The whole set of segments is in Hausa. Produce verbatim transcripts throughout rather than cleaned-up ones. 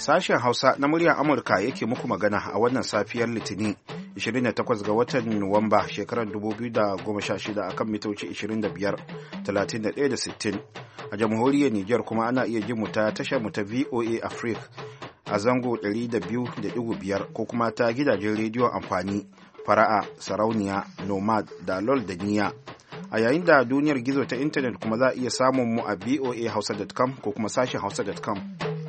Sashen Hausa na muryar Amurka yake muku magana a wannan safiyar Litinin ishirin da takwas ga watan Nuwamba shekarar dubu biyu da goma sha shida akan mitoci ishirin da biyar, talatin da ɗaya da sittin. A jamhuriyar Nijar kuma ana iya jin mu ta tashar mu ta V O A Africa a zango ɗari da biyu da ɗigo biyar ko kuma ta gidajen rediyon amfani Fara'a, Sarauniya, Nomad, Dalol da Niya. A yayin da duniyar gizo ta intanet kuma za a iya samun mu a v o a hausa dot com ko kuma sashen hausa dot com.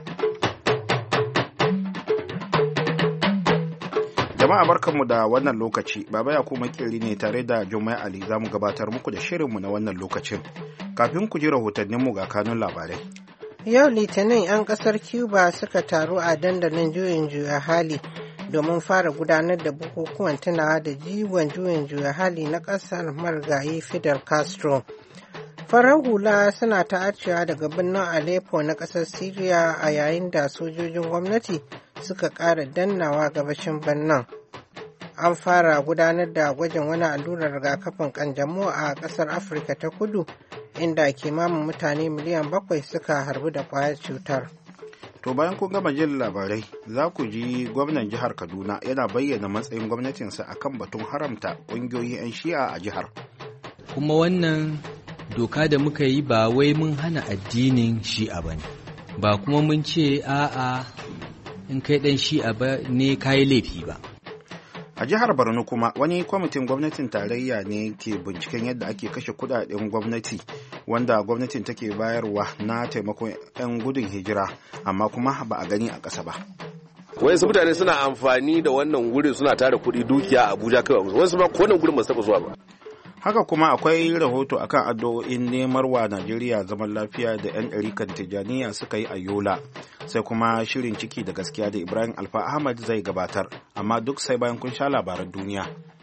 Jama'a barkanmu da wannan lokaci, Baba Yakubu Makeri ne tare da Jummai Ali za mu gabatar muku da shirinmu na wannan lokacin. Kafin ku ji rahotanninmu ga kanun labarai. Yau Litinin 'yan kasar Cuba suka taru a dandalin juyin juya hali domin fara gudanar da bukukuwan tunawa da jiwon juyin juya hali na kasar marigayi Fidel Castro. Farar hula suna ta'arcewa daga birnin Aleppo na kasar Syria a yayin da sojojin gwamnati suka ƙara dannawa gabashin birnin. An fara gudanar da gwajin wani allurar rigakafin kanjamau a ƙasar Afirka ta kudu inda kimanin mutane miliyan bakwai suka harbu da ƙwayar cutar. To bayan kun gama jin labarai za ku ji gwamnan jihar Kaduna yana bayyana matsayin gwamnatinsa akan batun haramta ƙungiyoyin 'yan shi'a a jihar. Kuma wannan doka da muka yi ba wai mun hana addinin shi'a ba ne, ba kuma mun ce a'a in kai ɗan shi'a ba ne kayi laifi ba. A jihar Borno kuma wani kwamitin gwamnatin tarayya ne ke binciken yadda ake kashe kudaden gwamnati wanda gwamnatin take bayarwa na taimakon 'yan gudun hijira amma kuma ba a gani a ƙasa ba. Wasu mutane suna amfani da wannan wurin suna tara kuɗi dukiya a Abuja kawai, wasu ma wannan gurin ba su taɓa zuwa ba. Haka kuma akwai rahoto akan addu'o'in nemar wa Najeriya zaman lafiya da 'yan ɗarikan Tijjaniya suka yi a Yola, sai kuma shirin ciki da gaskiya da Ibrahim Alfa Ahmad zai gabatar, amma duk sai bayan kun sha labaran duniya.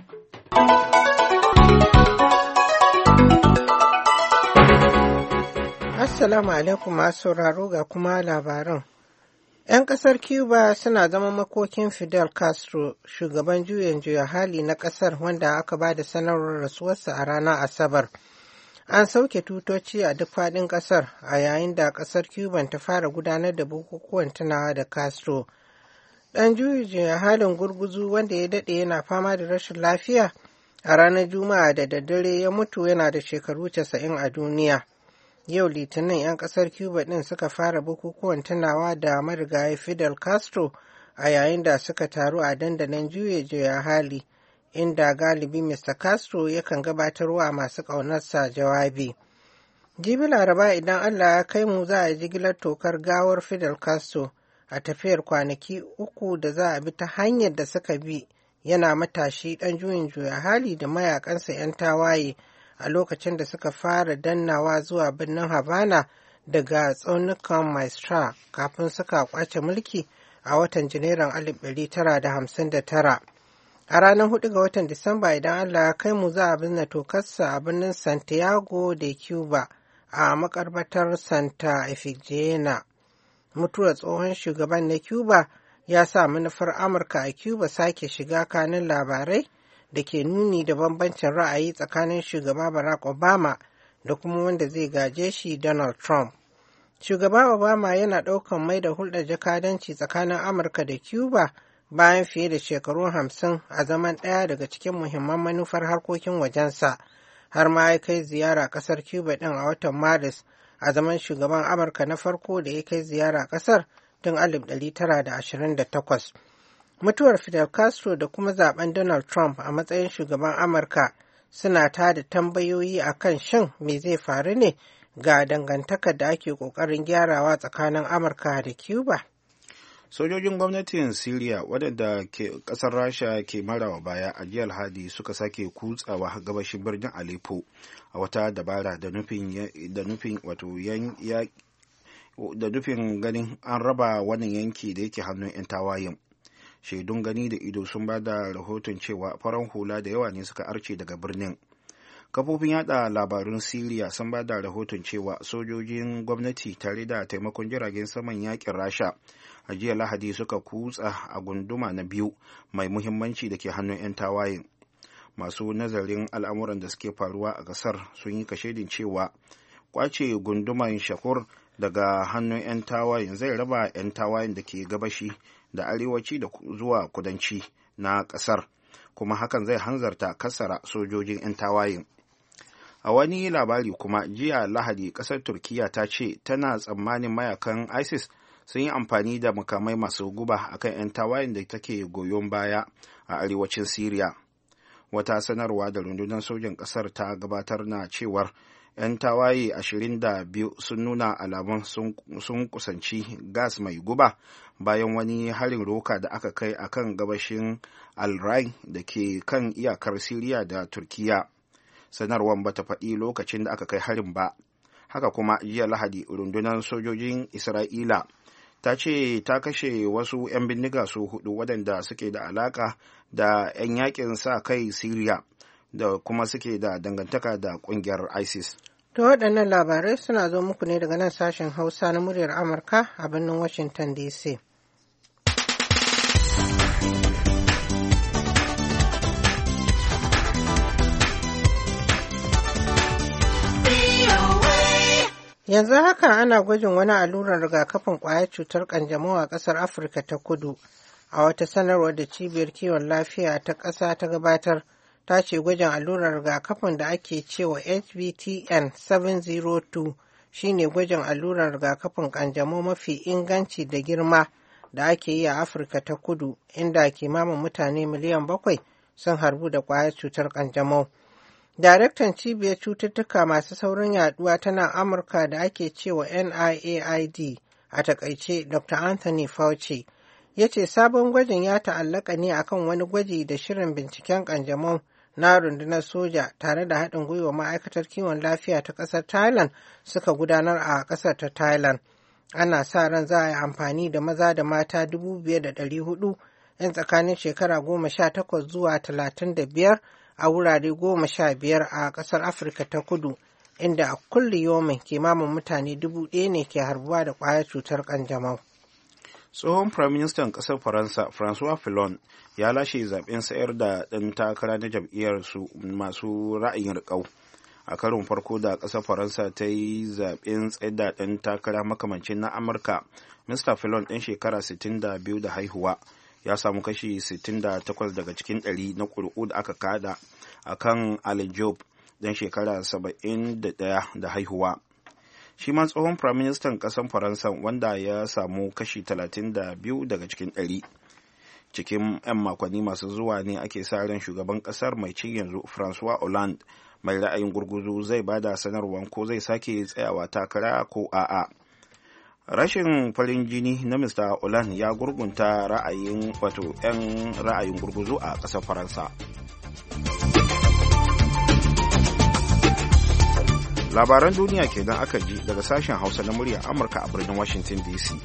Assalamu alaikum masu sauraro ga kuma labaran. 'Yan ƙasar Cuba suna zama makokin Fidel Castro, shugaban juyin juya hali na ƙasar wanda aka ba da sanarwar rasuwarsa a ranar Asabar. An sauke tutoci a duk faɗin ƙasar a yayin da ƙasar Cuban ta fara gudanar da bukukuwan tunawa da Castro. Ɗan juyin juya halin gurguzu wanda ya daɗe yana fama da rashin lafiya a ranar Juma'a da daddare ya mutu yana da shekaru casa'in a duniya. Yau Litinin 'yan ƙasar Cuba ɗin suka fara bukukuwan tunawa da marigayi Fidel Castro a yayin da suka taru a dandalin juye juya hali, inda galibi Mister Castro yakan gabatarwa masu ƙaunarsa jawabi. Jibi Laraba idan Allah ya kai mu za a jigilar tokar gawar Fidel Castro a tafiyar kwanaki uku da za a bi ta hanyar da suka bi yana matashi ɗan juyin juya hali da mayakansa 'yan tawaye a lokacin da suka fara dannawa zuwa birnin Havana daga tsaunukan Maestra kafin suka kwace mulki a watan Janairun alif ɗari tara da hamsin da tara. A ranar hudu ga watan Disamba idan Allah ya kai mu za a binne tokarsa a birnin Santiago de Cuba a makarbatar Santa Efigenia. Mutuwar tsohon shugaban na Cuba ya sa manufar Amurka a Cuba sake shiga kanin labarai da ke nuni da bambancin ra'ayi tsakanin shugaba Barack Obama da kuma wanda zai gaje shi Donald Trump. Shugaba Obama yana ɗaukan mai da hulɗar jakadanci tsakanin Amurka da Cuba bayan fiye da shekaru hamsin a zaman ɗaya daga cikin muhimman manufar harkokin wajensa, har ma ya kai ziyara ƙasar Cuba ɗin a watan Maris a zaman shugaban Amurka na farko da ya kai ziyara ƙasar tun alif ɗari tara da ashirin da takwas. Mutuwar Fidel Castro da kuma zaben Donald Trump a matsayin shugaban Amurka suna tada tambayoyi a kan shin me zai faru ne ga dangantakar da ake ƙoƙarin gyarawa tsakanin Amurka da Cuba. Sojojin gwamnatin Syria waɗanda ke ƙasar Rasha ke marawa baya a jiya Alhadi suka sake kutsawa gabashin birnin Aleppo a wata dabara da nufin da nufin wato yan da nufin ganin an raba wannan yanki da yake hannun 'yan tawayen. Shaidun gani da ido sun ba da rahoton cewa farar hula da yawa ne suka arce daga birnin. Kafofin yada labarun Siriya sun ba da rahoton cewa sojojin gwamnati tare da taimakon jiragen saman yakin Rasha a jiya Lahadi suka kutsa a gunduma na biyu mai muhimmanci da ke hannun 'yan tawayen. Masu nazarin al'amuran da suke faruwa a ƙasar sun yi kashedin cewa kwace gunduman Shakur daga hannun 'yan tawayen zai raba 'yan tawayen da ke gabashi da arewaci da zuwa kudanci na ƙasar, kuma hakan zai hanzarta kasara sojojin 'yan tawayen. A wani labari kuma, jiya Lahadi ƙasar Turkiyya ta ce tana tsammanin mayakan ISIS sun yi amfani da makamai masu guba akan 'yan tawayen da take goyon baya a arewacin Siriya. Wata sanarwa da rundunar sojan ƙasar ta gabatar na cewar 'yan tawaye ashirin da biyu sun nuna alamun sun kusanci gas mai guba bayan wani harin roka da aka kai a kan gabashin Al-Rai da ke kan iyakar Siriya da Turkiyya. Sanarwar bata faɗi lokacin da aka kai harin ba. Haka kuma jiya Lahadi rundunar sojojin Isra'ila ta ce ta kashe wasu 'yan bindiga su hudu waɗanda suke da alaka da 'yan yakin sa kai Siriya da kuma suke da dangantaka da ƙungiyar ISIS. To waɗannan labarai suna zo muku ne daga nan sashen Hausa na muryar Amurka a birnin Washington D C. Yanzu haka ana gwajin wani allurar rigakafin ƙwayar cutar ƙanjamau a ƙasar Afirka ta Kudu. A wata sanarwar da cibiyar kiwon lafiya ta ƙasa ta gabatar, ta ce gwajin allurar rigakafin da ake cewa H V T N bakwai oh two shine gwajin allurar rigakafin ƙanjamau mafi inganci da girma da ake yi a Afirka ta Kudu, inda kimanin mutane miliyan bakwai sun harbu da ƙwayar cutar ƙanjamau. Daraktan cibiyar cututtuka masu saurin yaduwa ta nan Amurka da ake cewa N I A I D a takaice Doctor Anthony Fauci ya ce sabon gwajin ya ta'allaka ne akan wani gwaji da shirin binciken kanjamau na rundunar soja tare da haɗin gwiwa ma'aikatar kiwon lafiya ta ƙasar Thailand suka gudanar a ƙasar ta Thailand. Ana sa ran za a yi amfani da maza da mata dubu biyar da ɗari hudu 'yan tsakanin shekara goma sha takwas zuwa talatin da biyar a wurare goma sha biyar a ƙasar Afirka ta Kudu, inda a kulli yomin kimanin mutane dubu ɗaya ne ke harbuwa da ƙwayar cutar ƙanjamau. Tsohon Firaministan ƙasar Faransa, François Fillon, ya lashe zaɓen sayar da ɗan takara na jam'iyyar su masu ra'ayin riƙau. A karon farko da ƙasar Faransa ta yi zaɓen tsayar da ɗan takara makamancin na Amurka, Mista Fillon ɗan shekara sittin da biyu da haihuwa, ya samu kashi sittin da takwas daga cikin ɗari na ƙuri'u da aka kada a kan Ali Job ɗan shekara saba'in da ɗaya da haihuwa. Shi ma tsohon firaministan ƙasar Faransa wanda ya samu kashi talatin da biyu daga cikin ɗari. Cikin 'yan makonni masu zuwa ne ake sa ran shugaban ƙasar mai cin yanzu François Hollande mai ra'ayin gurguzu zai bada sanarwar ko zai sake tsayawa takara ko a'a. Rashin farin jini na Mista Hollande ya gurgunta ra'ayin wato 'yan ra'ayin gurguzu a ƙasar Faransa. Labaran duniya kenan aka ji daga sashen Hausa na muryar Amurka a birnin Washington D C.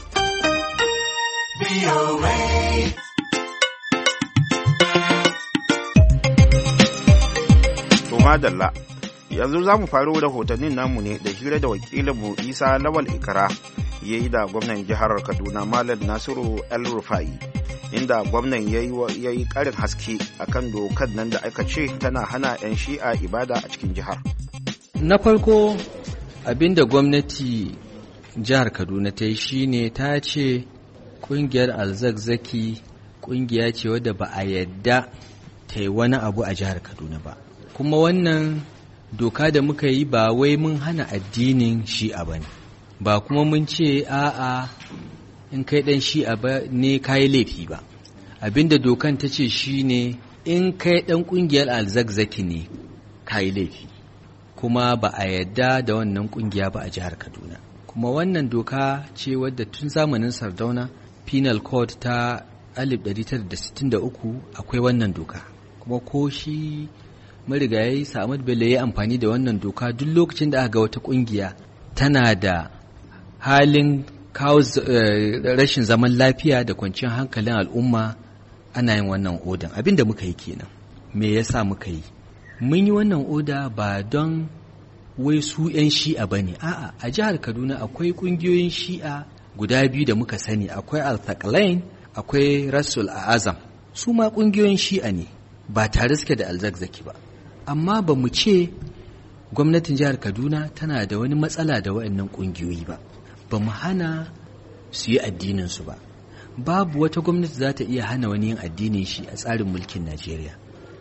To madalla. Yanzu za mu faro rahotannin namu ne da hira da wakilinmu Isa Lawal Ikara ya yi da gwamnan jihar Kaduna Malam Nasiru El-Rufai, inda gwamnan ya yi ƙarin haske akan dokar nan da aka ce tana hana 'yan shi'a ibada a cikin jihar. Na farko abinda gwamnati jihar Kaduna ta yi shine ta ce ƙungiyar Alzakzaki ƙungiya ce wadda ba a yadda ta yi wani abu a jihar Kaduna ba. Kuma wannan doka da muka yi ba wai mun hana addinin shi'a ba ne, ba kuma mun ce a'a in kai ɗan shi'a ba ne kayi laifi ba. Abinda dokan ta ce shi ne in kai ɗan ƙungiyar Alzakzaki ne kayi laifi, kuma ba a yadda da wannan ƙungiya ba a jihar Kaduna. Kuma wannan doka ce wadda tun zamanin Sardauna Penal Code ta alif ɗari tara da sittin da uku akwai wannan doka, kuma ko shi marigayi Sa'amad Bello ya amfani da wannan doka duk lokacin da aka ga wata kungiya tana da halin kawo rashin zaman lafiya da kwanciyar hankalin al'umma ana yin wannan odan. Abin da muka yi kenan. Me yasa muka yi? Mun yi wannan oda ba don wai su 'yan shi'a ba ne. A'a, a jihar Kaduna akwai kungiyoyin shi'a guda biyu da muka sani. Akwai Al-Thaqlain, akwai Rasul Azam. Su ma kungiyoyin shi'a ne, ba tare suke da Alzakzaki ba. Amma ba mu ce gwamnatin jihar Kaduna tana da wani matsala da waɗannan ƙungiyoyi ba ba mu hana su yi addininsu ba. Babu wata gwamnati za ta iya hana wani yin addinin shi a tsarin mulkin Najeriya.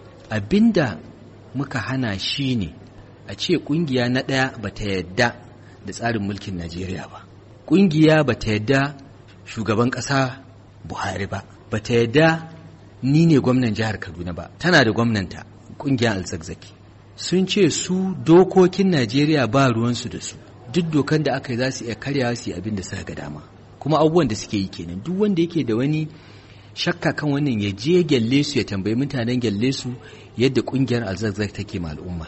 Abinda muka hana shi ne a ce ƙungiya na ɗaya ba ta yadda da tsarin mulkin Najeriya ba. Ƙungiya ba ta yadda shugaban ƙasa Buhari ba. Ba ta yadda ni ne gwamnan jihar Kaduna ba. Tana da gwamnanta, ƙungiyar Alzakzaki. Sun ce su dokokin Najeriya ba ruwansu da su. Duk dokan da aka yi za su iya karyawa su yi abin da suka ga dama. Kuma abubuwan da suke yi kenan. Duk wanda yake da wani shakka kan wannan ya je gyalle su ya tambayi mutanen gyalle su yadda ƙungiyar Alzakzaki take ma al'umma.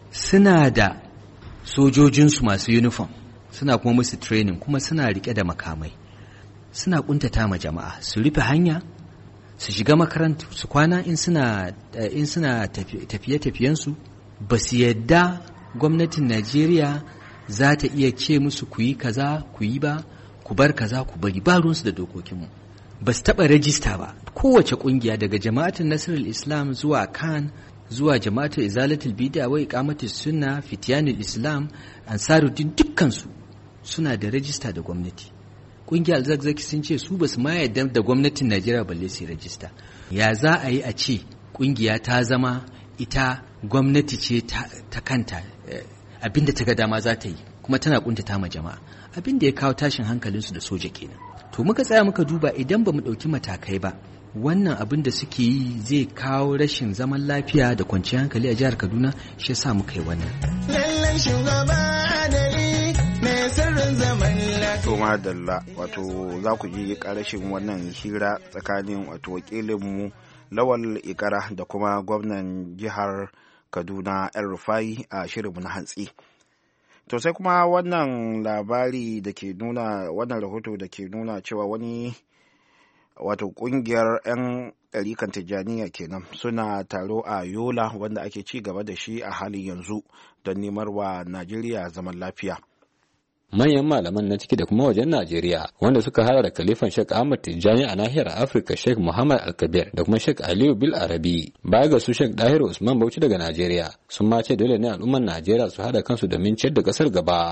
Suna da sojojinsu masu uniform, suna kuma musu training, kuma suna rike da makamai. Suna kuntata ma jama'a, su rufe hanya, su shiga makarantu, su kwana in suna in suna tafiye-tafiyensu. Ba su yadda gwamnatin Najeriya za ta iya ce musu ku yi kaza ku yi ba, ku bar kaza ku bari, ba ruwansu da dokokinmu. Ba su taɓa rajista ba. Kowace ƙungiya daga jama'atin Nasirul Islam zuwa Kan zuwa jama'atul Izalatul Bid'a wa Iqamatus Sunna, Fitiyanul Islam, Ansaruddin, dukkansu suna da rajista da gwamnati. Ƙungiyar Alzakzaki sun ce su basu ma yarda da gwamnatin Najeriya balle su rajista. Ya za a yi a ce ƙungiya ta zama ita gwamnati ce ta kanta, abinda ta ga dama za ta yi, kuma tana kuntata ma jama'a. Abinda ya kawo tashin hankalinsu da soja kenan. To muka tsaya muka duba, idan ba mu ɗauki matakai ba, wannan abin da suke yi zai kawo rashin zaman lafiya da kwanciyar hankali a jihar Kaduna, shi yasa muka yi wannan. Lallan shugaba adali mai sirrin zaman lafiya. To madalla, wato za ku ji karashin wannan hira tsakanin wato wakilinmu Lawal Ikara da kuma gwamnan jihar Kaduna El Rufai a shirinmu na hantsi. To sai kuma wannan labari da ke nuna, wannan rahoto da ke nuna cewa wani wato kungiyar 'yan ɗarikan Tijjaniya kenan suna taro a Yola wanda ake ci gaba da shi a halin yanzu don nemar wa Najeriya zaman lafiya. Manyan malaman na ciki da kuma wajen Najeriya wanda suka hada da Khalifan Sheikh Ahmad Tijjani a nahiyar Afirka Sheikh Muhammad Al-Kabir da kuma Sheikh Aliyu Bil Arabi, baya ga su Sheikh Dahiru Usman Bauchi daga Najeriya, sun ma ce dole ne al'ummar Najeriya su hada kansu domin ciyar da kasar gaba.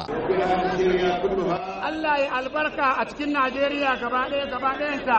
Allah ya albarka a cikin Najeriya gaba ɗaya gaba ɗayanta.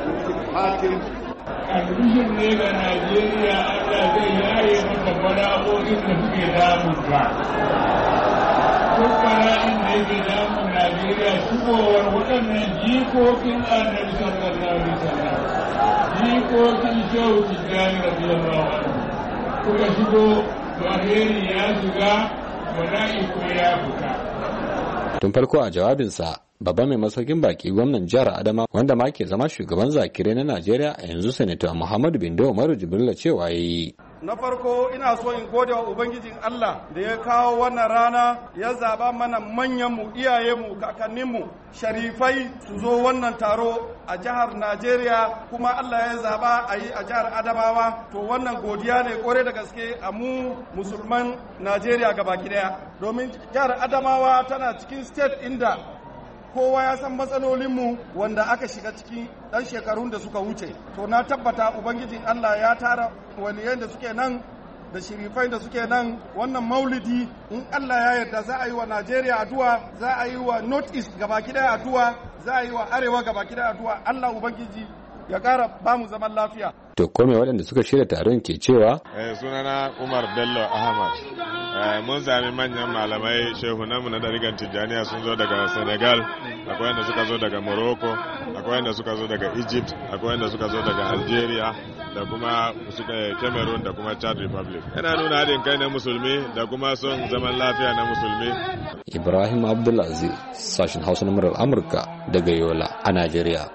Albishir ne ga Najeriya, Allah zai yaye maka bala'o'in da suke damunka. Duk bala'in da yake damun Najeriya shigowar waɗannan jikokin annabi sallallahu alaihi wasallam, jikokin shehu Tijjani radiyallahu anhu kuka shigo, to alheri ya shiga, bala'i ko ya fita. Tun farko a jawabinsa, babban mai masaukin baki gwamnan jihar Adama wanda ma ke zama shugaban zakire na Najeriya a yanzu Sanata Muhammadu Bindo Umaru Jibrila cewa yayi. Na farko ina so in gode wa Ubangijin Allah da ya kawo wannan rana, ya zaba mana manyanmu, iyayenmu, kakanninmu, sharifai su zo wannan taro a jihar Najeriya, kuma Allah ya zaba a yi a jihar Adamawa. To wannan godiya ne kore da gaske a mu musulman Najeriya gabaki daya, domin jihar Adamawa tana cikin state inda kowa ya san matsalolinmu wanda aka shiga ciki ɗan shekarun da suka wuce. To na tabbata Ubangijin Allah ya tara waliyan da suke nan da shirifai da suke nan, wannan maulidi in Allah ya yarda za a yi wa Najeriya addu'a, za a yi wa North East gabaki daya addu'a, za a yi wa Arewa gabaki daya addu'a. Allah Ubangiji ya ƙara ba mu zaman lafiya. To kome waɗanda suka shirya taron ke cewa? Eh, sunana Umar Bello Ahmad. Eh, mun sami manyan malamai shehunanmu na ɗarikan Tijjaniya sun zo daga Senegal, akwai wanda suka zo daga Morocco, akwai wanda suka zo daga Egypt, akwai wanda suka zo daga Algeria, da kuma suka Cameroon da kuma Chad Republic. Yana nuna haɗin kai na musulmi da kuma son zaman lafiya na musulmi. Ibrahim Abdulaziz, sashen Hausa na murar Amurka daga Yola a Najeriya.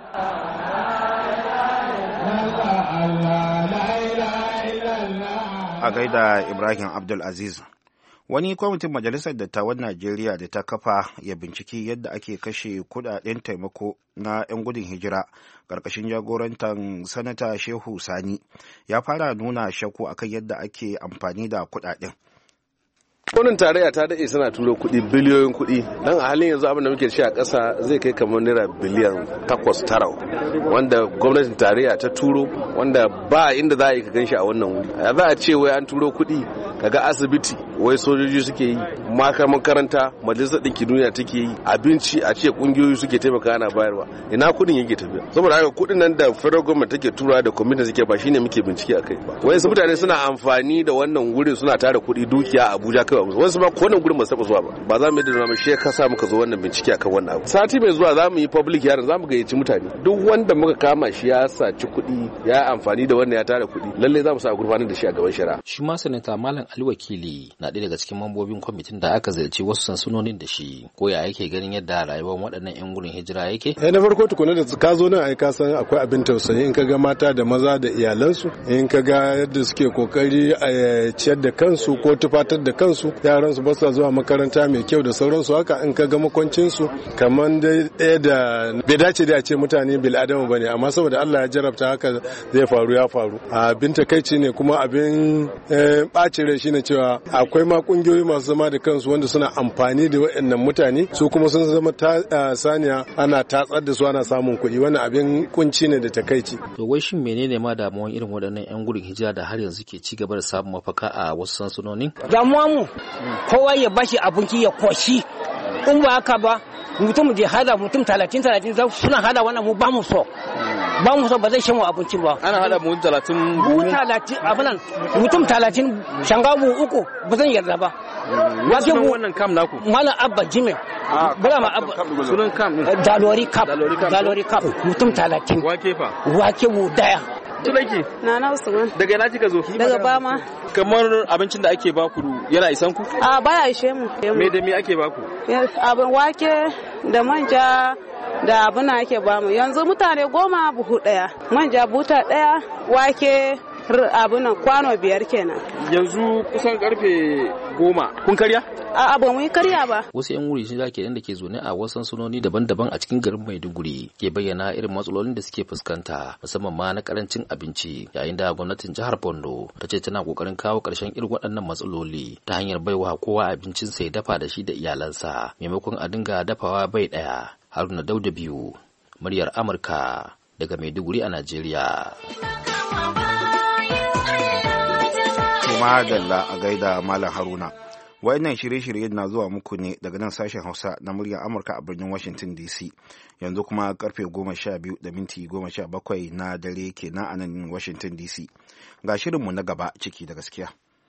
A gaida Ibrahim Abdulaziz. Wani kwamitin Majalisar Dattawan Najeriya da ta kafa ya binciki yadda ake kashe kudaden taimako na 'yan gudun hijira ƙarƙashin jagorantar Sanata Shehu Sani ya fara nuna shakku akan yadda ake amfani da kudaden. Gwamnatin tarayya ta daɗe suna turo kuɗi biliyoyin kuɗi dan a halin yanzu abin da muke shi a ƙasa zai kai kamar naira biliyan takwas tara wanda gwamnatin tarayya ta turo wanda ba inda za a yi ka gan shi a wannan wuri. Za a ce wai an turo kuɗi kaga asibiti wai sojoji suke yi, makar makaranta majalisar ɗinki duniya take yi, abinci a ce kungiyoyi suke taimaka ana bayarwa, ina kuɗin yake tafiya. Saboda haka kuɗin nan da federal government take tura da community suke ba shine muke bincike akai ba. Wai su mutane suna amfani da wannan wurin suna tara kuɗi dukiya a Abuja kai wasu ma wannan gurin ba su taɓa zuwa ba. Ba za mu yi da mu shi ka sa muka zo wannan bincike akan wannan abu. Sati mai zuwa za mu yi public hearing, za mu gayyaci mutane. Duk wanda muka kama shi ya saci kuɗi ya amfani da wannan ya tara kuɗi lalle za mu sa gurfanar da shi a gaban shari'a. Shi ma sanata Malam Ali Wakili na ɗaya daga cikin mambobin kwamitin da aka ziyarci wasu sansanonin da shi. Ko ya yake ganin yadda rayuwar waɗannan 'yan gudun hijira yake? Eh na farko tukuna da ka zo nan ai ka san akwai abin tausayi in ka ga mata da maza da iyalansu, in ka ga yadda suke kokari a ciyar da kansu ko tufatar da kansu, yaran su ba su zuwa makaranta mai kyau da sauransu, haka in ka ga makwancin su kaman dai ɗaya da bai dace da a ce mutane bil adama bane, amma saboda Allah ya jarabta haka zai faru ya faru. Abin takaici ne kuma abin ɓacin rai shine cewa akwai ma kungiyoyi masu zama da kansu wanda suna amfani da waɗannan mutane, su kuma sun zama saniya ana tatsar da su ana samun kuɗi. Wannan abin kunci ne da takaici. To wai shin menene ma damuwan irin waɗannan 'yan gudun hijira da har yanzu ke ci gaba da samun mafaka a wasu sansanonin? Damuwa mu kowa ya bashi abinci ya koshi, in ba haka ba mutum je hada mutum talatin talatin suna hada wannan mu ba mu so. Ba mu so ba zai shan abinci ba. Ana hada mu talatin mu talatin abinan mutum talatin shangabu uku ba zan yarda ba. Wace mu wannan kam naku? Malam Abba Jime. Bala ma Abba. Sunan kam. Dalori Cup. Dalori Cup. Mutum talatin. Wake fa? Wake mu daya. Tunanki? Nana Usman. Daga ina kika zo? Daga Bama. Kamar abincin da ake baku yana isan ku? A baya ishe mu. Me da me ake baku? Abin wake da manja da abin da ake bamu. Yanzu mutane goma buhu daya. Manja buta daya, wake abin nan kwano biyar kenan. Yanzu kusan karfe goma. Kun karya? A'a ba mu yi karya ba. Wasu 'yan wuri da ke da ke zaune a wasu sansanoni daban-daban a cikin garin Maiduguri ke bayyana irin matsalolin da suke fuskanta musamman ma na karancin abinci, yayin da gwamnatin jihar Borno ta ce tana kokarin kawo karshen irin waɗannan matsaloli ta hanyar baiwa kowa abincin sa ya dafa da shi da iyalansa maimakon a dinga dafawa bai ɗaya. Haruna Dauda biyu, muryar Amurka daga Maiduguri a Najeriya. Kuma dalla a gaida Malam Haruna. Wayannan shirye-shirye na zuwa muku ne daga nan sashen Hausa na muryar Amurka a birnin Washington D C. Yanzu kuma karfe goma sha biyu da minti goma sha bakwai na dare kenan a nan Washington D C. Ga shirinmu na gaba ciki da gaskiya.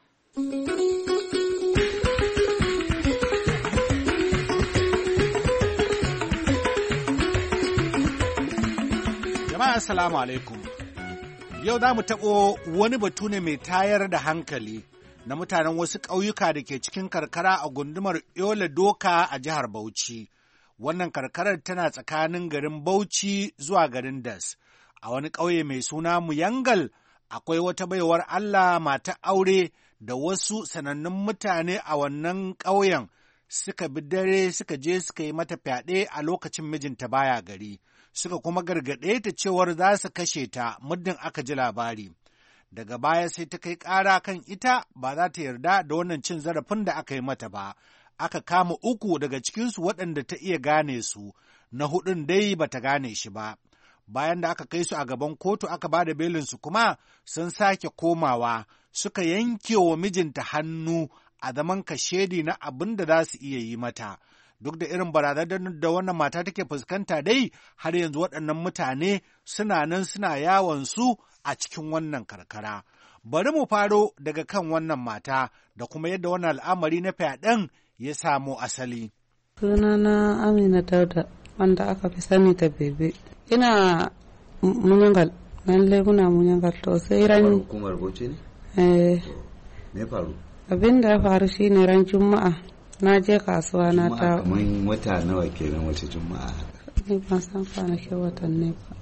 Jama'a assalamu alaikum. Yau za mu taɓo wani batu ne mai tayar da hankali na mutanen wasu ƙauyuka da ke cikin karkara a gundumar Yola Doka a jihar Bauchi. Wannan karkarar tana tsakanin garin Bauchi zuwa garin Das. A wani ƙauye mai suna Muyangal akwai wata baiwar Allah mata aure da wasu sanannun mutane a wannan ƙauyen suka bi dare suka je suka yi mata fyaɗe a lokacin mijinta baya gari. Suka kuma gargaɗe ta cewar za su kashe ta muddin aka ji labari. Daga baya sai ta kai ƙara kan ita ba za ta yarda da wannan cin zarafin da aka yi mata ba. Aka kama uku daga cikinsu waɗanda ta iya gane su, na hudun dai ba ta gane shi ba. Bayan da aka kai su a gaban kotu aka ba da belinsu kuma sun sake komawa suka yanke wa mijinta hannu a zaman kashedi na abin da za su iya yi mata. Duk da irin barazanar da wannan mata take fuskanta dai har yanzu waɗannan mutane suna nan suna yawon su a cikin wannan karkara. Bari mu faro daga kan wannan mata da kuma yadda wannan al'amari na fyaɗen ya samo asali. Sunana Amina Dauda wanda aka fi sani da bebe. Ina Munyangal, lalle muna Munyangal to sai ran hukumar Bauchi ne? Eh. Me faru? Abin da ya faru shine ran Juma'a. Na je kasuwa na ta. Kamar wata nawa kenan wace Juma'a? Ni ban san kwanakin watan ne ba.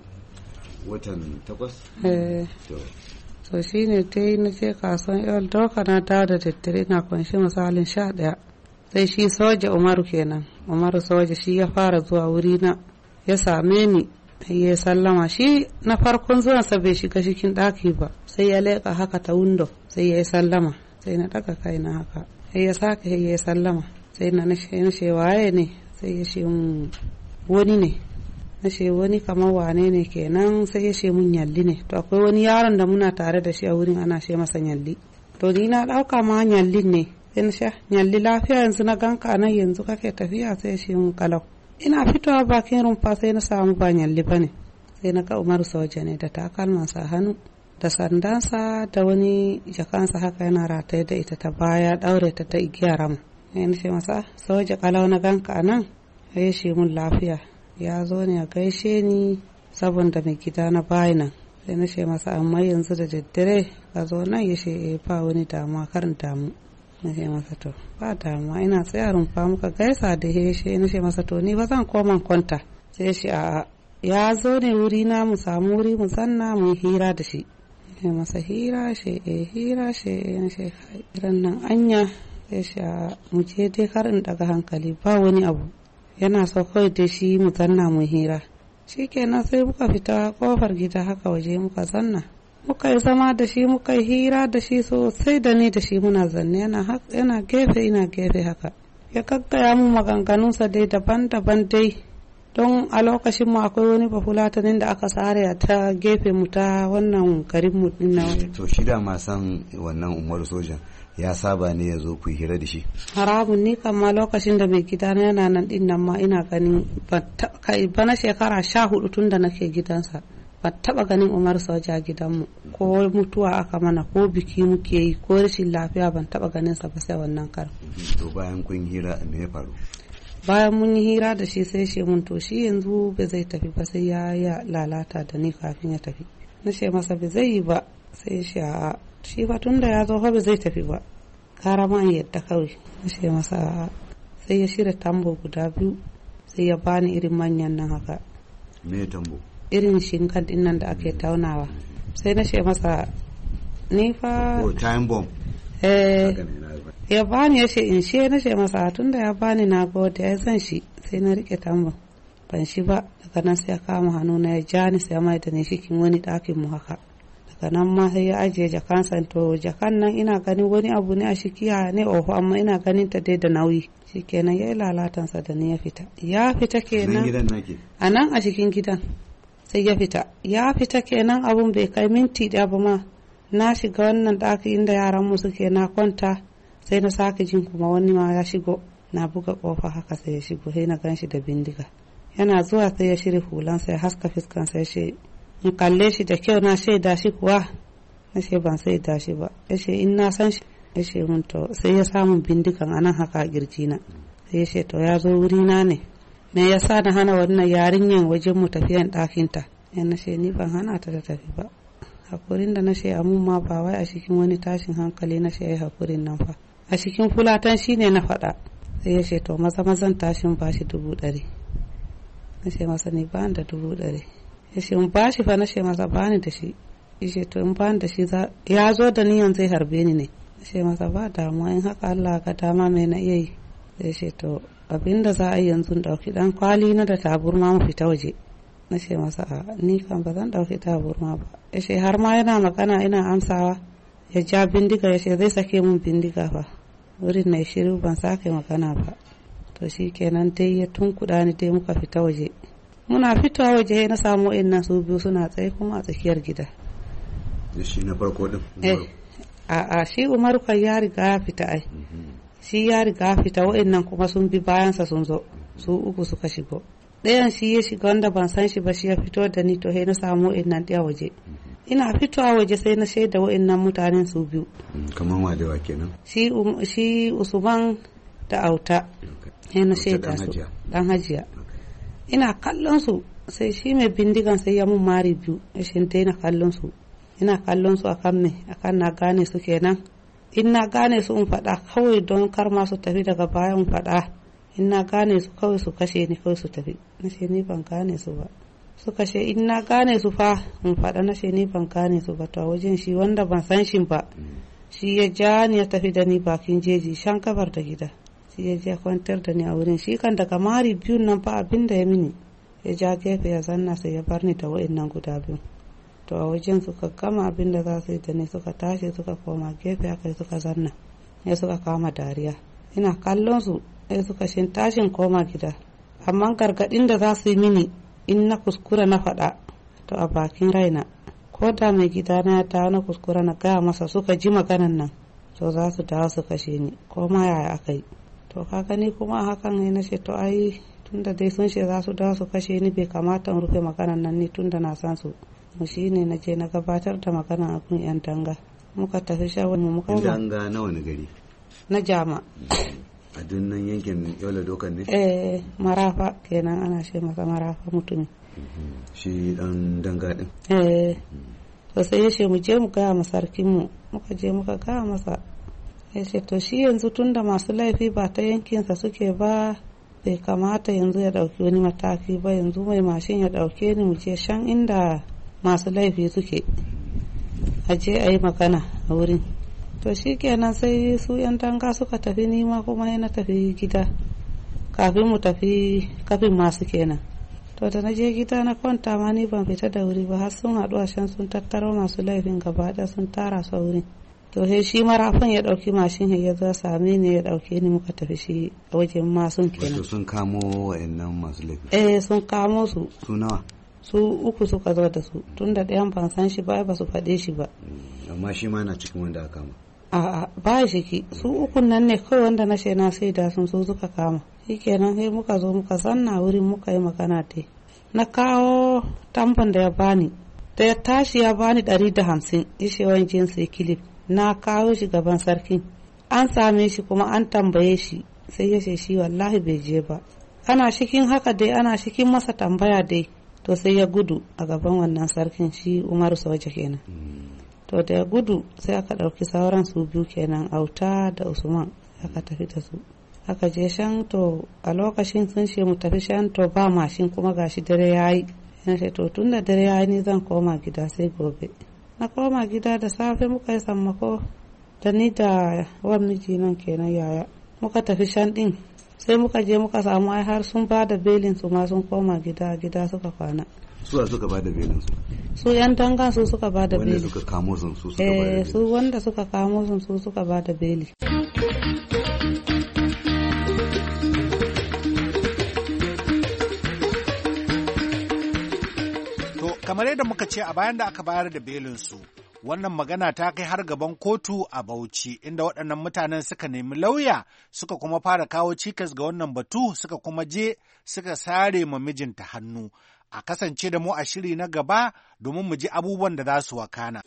Watan takwas? Eh. To shi ne ta yi na je kasuwan yawon doka na dawo da daddare na kunshi misalin sha ɗaya. Sai shi soja Umaru kenan. Umaru soja shi ya fara zuwa wuri na ya same ni ya sallama shi na farkon zuwansa bai shiga cikin ɗaki ba sai ya leƙa haka ta windo sai ya yi sallama sai na ɗaga kai na haka sai ya sake ya sallama sai na nashe waye ne sai ya ce mun wani ne na ce wani kamar wane ne kenan sai ya ce mun Yalli ne. To akwai wani yaron da muna tare da shi a wurin ana ce masa Yalli. To ni na dauka ma Yalli ne sai na sha Yalli lafiya yanzu na ganka nan yanzu kake tafiya sai ya ce mun kalau. Ina fitowa bakin rumfa sai na samu ba Yalli bane sai na ga Umaru soja ne da takalmansa hannu da sandansa da wani jakansa haka yana rataye da ita ta baya daure ta ta igiya ram. Sai na ce masa soja kalau na ganka nan ya ce mun lafiya ya zo ne a gaishe ni saboda mai gida na bayi nan. Sai na ce masa amma yanzu da daddare ka zo nan ya ce eh ba wani damuwa karin damu. Na ce masa to ba damuwa ina tsaya rumfa muka gaisa da ya ce na ce masa to ni ba zan koma kwanta. Sai shi a ya zo ne wuri na mu samu wuri mu zanna mu hira da shi. Ya masa hira shi eh hira shi na ce iran nan anya sai shi a mu je dai karin daga hankali ba wani abu. Yana so kawai da shi mu zanna mu hira. Shikenan sai muka fita kofar gida haka waje muka zanna muka yi zama da shi muka yi hira da shi sosai da ni da shi muna zanne yana yana gefe ina gefe haka ya gaggaya mu maganganunsa dai daban-daban dai don a lokacin mu akwai wani bafulatanin da aka sare ta gefe mu ta wannan garin mu din nan. To shi da ma san wannan Umaru sojan ya saba ne ya zo ku hira da shi. Haramun ni kama lokacin da mai gida na yana nan din nan ma ina ganin bana shekara sha hudu tun da nake gidansa ba taba ganin Umar soja gidanmu ko mutuwa aka mana ko biki muke yi ko rashin lafiya ban taba ganin sa ba sai wannan kar. To bayan kun hira me ya faru? Bayan mun yi hira da shi sai shi mun to shi yanzu bai zai tafi ba sai ya ya lalata da ni kafin ya tafi. Na ce masa bai zai yi ba sai shi a shi fa tunda ya zo ba zai tafi ba kara ma yadda kawai. Na ce masa sai ya shirya tambo guda biyu sai ya bani irin manyan nan haka. Me tambo? Irin shinkan din nan da ake taunawa. Sai na ce masa ni fa oh time bomb eh ya bani ya ce in she na ce masa tunda ya bani na gode ya zan shi sai na rike tambo ban shi ba daga nan sai ya kama hannu na ya ja ni sai mai da ni cikin wani ɗakin mu haka. Daga nan ma sai ya ajiye jakansa to jakan nan ina ganin wani abu ne a shikiya ne oho amma ina ganin ta dai da nauyi. Shikenan ya yi lalatansa da ni ya fita ya fita kenan a nan a cikin gidan sai ya fita ya fita kenan abun bai kai minti ɗaya ba ma na shiga wannan ɗaki inda yaran mu suke na kwanta sai na sake jin kuma wani ma ya shigo na buga kofa haka sai ya shigo sai na ganshi da bindiga yana zuwa sai ya shirya hulansa ya haska fiskansa ya ce in kalle shi da kyau na shaida shi kuwa na ce ban shaida shi ba ya ce in na san shi ya ce mun to sai ya samu bindigan anan haka a kirjina sai ya ce to ya zo wuri na ne me yasa na hana wannan yarinyan wajen mu tafiyan ɗakinta ya na ce ni ban hana ta da tafi ba hakurin da na ce amun ma ba wai a cikin wani tashin hankali na ce ai hakurin nan fa a cikin fulatan shine na faɗa sai ya ce to maza mazan tashin bashi dubu ɗari na ce masa ni ba da dubu ɗari ya ce in bashi fa na ce masa bani da shi ya ce to in bani da shi ya zo da niyan zai harbe ni ne na ce masa ba damuwa in haka Allah ka dama mai na iya yi ya ce to abin da za a yi yanzu ɗauki ɗan kwali na da taburma mu fita waje na ce masa a ni kan ba zan ɗauki taburma ba ya ce har ma yana magana ina amsawa ya ja bindiga ya ce zai sake mun bindiga fa wurin na shiru ban sake magana ba to shi kenan dai ya tunkuɗa ni dai muka fita waje muna fitowa waje na samu innan su biyu suna tsaye kuma a tsakiyar gida da shi na farko din eh a a shi Umaru kan ya riga ya fita ai shi ya riga ya fita wa'annan kuma sun bi bayansa sun zo su uku suka shigo ɗayan shi ya shiga wanda ban san shi ba shi ya fito da ni to he na samu innan ɗaya waje ina fitowa waje sai na shaida wa'annan mutanen su biyu kaman wadewa kenan shi shi Usman da Auta he na shaida su dan Hajiya ina kallon su sai shi mai bindigan sai ya mun mari biyu shi ina kallon su ina kallon su akan me akan na gane su kenan in na gane su in faɗa kawai don kar ma su tafi daga baya in faɗa in na gane su kawai su kashe ni kawai su tafi na ce ni ban gane su ba suka ce in na gane su fa in faɗa na ce ni ban gane su ba to a wajen shi wanda ban san shi ba shi ya ja ni ya tafi da ni bakin jeji shan kabar da gida shi ya je kwantar da ni a wurin shi kan daga mari biyun nan fa abin da ya mini ya ja gefe ya zanna sai ya bar ni da wa'annan guda biyu to a wajen suka gama abin da za su yi da ni suka tashi suka koma gefe aka suka zanna ya suka kama dariya. Ina kallon su ya suka shin tashin koma gida, amma gargadin da za su yi mini in na kuskura na faɗa to a bakin raina, ko da mai gida na ya dawo na kuskura na gaya masa suka ji maganan nan to za su dawo su kashe ni ko ma yaya aka yi. To ka gani kuma hakan ne na ce to ai tunda dai sun ce za su dawo su kashe ni bai kamata in rufe maganan nan ni tunda na san su. Mu shine na je na gabatar da maganan abun yan danga, muka tafi shawar mu muka danga na wani gari na Jama a dunnan yankin Yola Dokan ne. Eh Marafa kenan ana ce masa Marafa mutumin shi dan danga din. Eh to sai ya ce mu je mu gaya masa sarkin mu, muka je muka gaya masa ya ce to shi yanzu tunda masu laifi ba ta yankinsa suke ba bai kamata yanzu ya dauki wani mataki ba, yanzu mai mashin ya dauke ni mu je shan inda masu laifi suke a je a yi magana a wurin. To shi kenan sai su yan danga suka tafi, nima kuma yana tafi gida kafin mu tafi kafin masu kenan. To da na je gida na kwanta ma ni ban fita da wuri ba har sun haɗu a shan sun tattaro masu laifin gaba ɗaya sun tara su wurin. To sai shi Marafan ya ɗauki mashin ya zo same ni ya ɗauke ni muka tafi shi a wajen masun kenan. Wato sun kamo wa'annan masu laifin? Eh sun kamo su. Su nawa? Su uku suka zo da su, tun da ɗayan ban san shi ba ba su faɗe shi ba. Amma shi ma na cikin wanda aka kama? A'a ba shi ki, su ukun nan ne kawai wanda na na sai da sun so suka kama. Shikenan sai muka zo muka zanna wurin muka yi magana dai. Na kawo tambon da ya bani, da ya tashi ya bani ɗari da hamsin ishewan jinsi kilif. Na kawo shi gaban sarkin, an same shi kuma an tambaye shi sai ya ce shi wallahi bai je ba. Ana cikin haka dai ana cikin masa tambaya dai to sai ya gudu a gaban wannan sarkin shi Umaru Soja kenan. To da ya gudu sai aka ɗauki sauran su biyu kenan, Auta da Usman, aka tafi da su aka je shan. To a lokacin sun ce mu tafi shan to ba mashin kuma gashi dare yayi. Yana ce to tun da dare yayi ni zan koma gida sai gobe. Na koma gida da safe muka yi sammako da ni da wan miji nan kenan yaya muka tafi shan din, sai muka je muka samu ai har sun ba da belin su ma sun koma gida gida suka kwana. Su suka ba da belin su? Su yan dangan su suka ba da beli. Wanda suka kamo sun su suka ba da beli? Eh su wanda suka kamo sun su suka ba da beli. Kamar yadda muka ce a bayan da aka bayar da belinsu, wannan magana ta kai har gaban kotu a Bauchi, inda waɗannan mutanen suka nemi lauya suka kuma fara kawo cikas ga wannan batu, suka kuma je suka sare ma mijinta hannu. A kasance da mu a shiri na gaba domin mu ji abubuwan da za su wakana.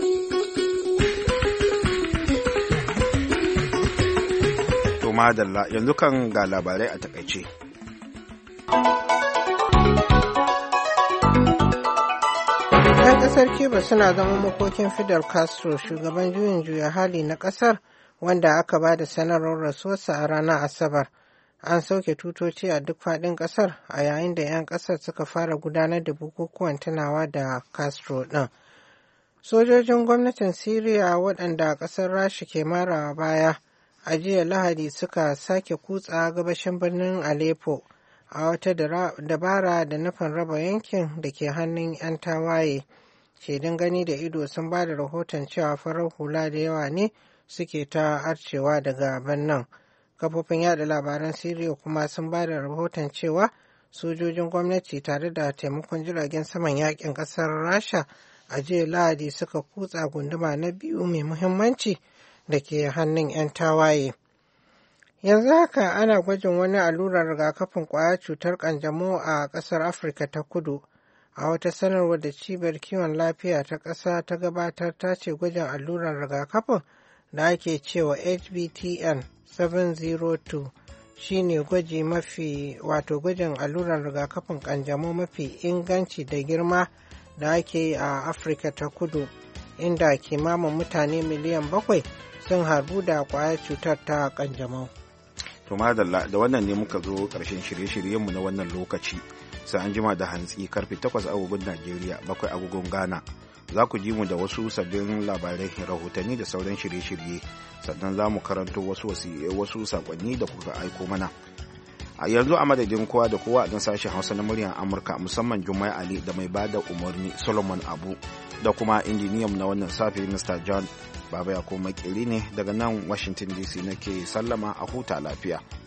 To madalla, yanzu kan ga labarai a takaice. 'Yan ƙasar Cuba suna zama makokin Fidel Castro, shugaban juyin juya hali na ƙasar wanda aka ba da sanarwar rasuwarsa a ranar Asabar. An sauke tutoci a duk faɗin ƙasar a yayin da 'yan ƙasar suka fara gudanar da bukukuwan tunawa da Castro ɗin. Sojojin gwamnatin Siriya waɗanda ƙasar Rasha ke marawa baya a jiya Lahadi suka sake kutsa gabashin birnin Aleppo a wata dabara da nufin raba yankin da ke hannun 'yan tawaye. Shaidun gani da ido sun ba da rahoton cewa farar hula da yawa ne suke ta arcewa daga birnin. Kafofin yada labaran Siriya kuma sun ba da rahoton cewa sojojin gwamnati tare da taimakon jiragen saman yakin ƙasar Rasha a jiya Lahadi suka kutsa gunduma na biyu mai muhimmanci da ke hannun 'yan tawaye. Yanzu haka ana gwajin wani allurar rigakafin ƙwayar cutar ƙanjamau a ƙasar Afirka ta Kudu. A wata sanarwar da cibiyar kiwon lafiya ta ƙasa ta gabatar ta ce gwajin allurar rigakafin da ake cewa H B T N bakwai oh two shine gwaji mafi wato gwajin allurar rigakafin ƙanjamau mafi inganci da girma da ake yi a Afirka ta Kudu, inda kimanin mutane miliyan bakwai sun harbu da ƙwayar cutar ta ƙanjamau. To madalla, da wannan ne muka zo ƙarshen shirye-shiryenmu na wannan lokaci. Sai an jima da hantsi karfe takwas agogon Najeriya, bakwai agogon Ghana. Za ku ji mu da wasu sabbin labarai, rahotanni da sauran shirye-shirye. Sannan za mu karanto wasu wasu sakonni da kuka aiko mana. A yanzu a madadin kowa da kowa a nan sashen Hausa na muryar Amurka, musamman Jummai Ali da mai bada umarni Solomon Abu da kuma injiniyan na wannan safe Mister John. Baba ya ko makeri ne daga nan Washington D C nake sallama a huta lafiya.